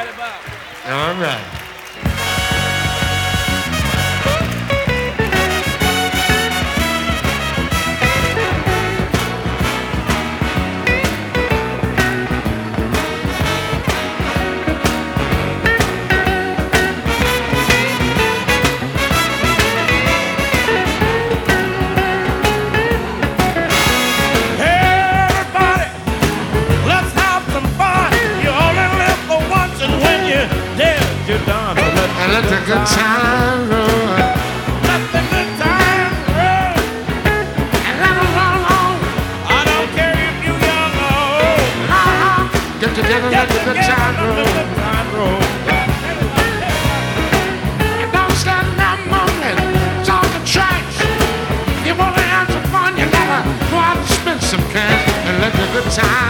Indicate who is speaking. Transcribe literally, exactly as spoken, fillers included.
Speaker 1: All right. And let the good time roll. Let the good time roll. And let it roll on. I don't care if you young or old. Uh-huh. Get together, let the good time roll. And don't stand there mumbling. It's on the tracks. You want to have some fun, you gotta go out and spend some cash and let the good time.